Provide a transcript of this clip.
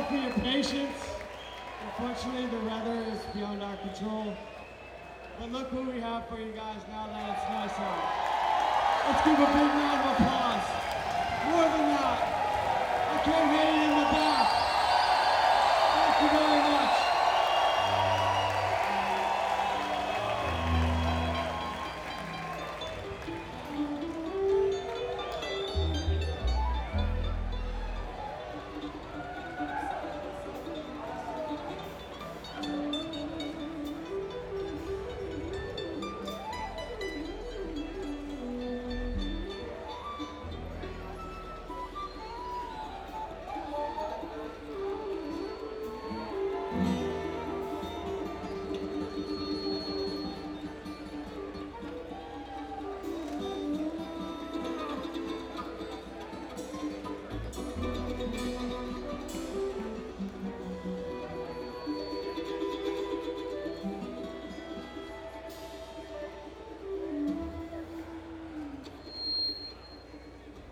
for your patience. Unfortunately, the weather is beyond our control. But look who we have for you guys now that it's nice out. Let's give a big round of applause. More than that, I can't hear you in the back. Thank you very much.